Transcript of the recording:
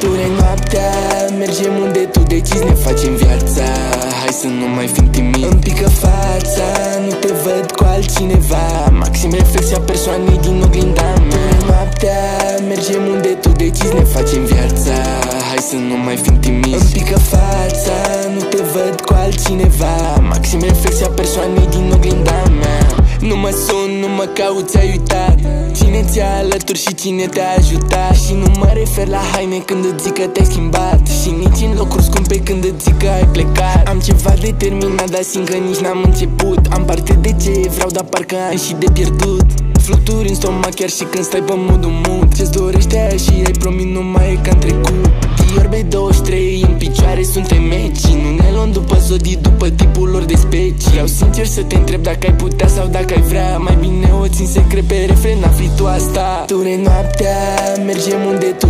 Tu vrei noaptea, mergem unde tu decizi, ne facem viața. Hai să nu mai fim timizi. Îmi pică fața, nu te văd cu altcineva. Maxim reflexia persoanei din oglinda mea. Tu vrei noaptea, mergem unde tu decizi, ne facem viața. Hai să nu mai fim timizi. Îmi pică fața, nu te văd cu altcineva. Maxim reflexia persoanei din oglinda mea. Nu mă sun, nu mă caut, ți-ai uitat cine ți-a alături și cine te-a ajutat. Și nu mă refer la haine când îți zic că te-ai schimbat, și nici în locuri scumpe când îți zic că ai plecat. Am ceva determinat, dar simt că nici n-am început. Am parte de ce vreau, dar parcă am și de pierdut. Fluturi în stomac chiar și când stai pe modul mut. Ce-ți dorește aia și ai promit nu mai e ca în trecut. Dior B23 în picioare, suntem meci. Nu ne luăm după zodii, după tipul lor de specii. Vreau sincer să te întreb dacă ai putea sau dacă ai vrea. Mai bine o țin secret pe refren, afli tu asta. Tu vrei noaptea, mergem unde tu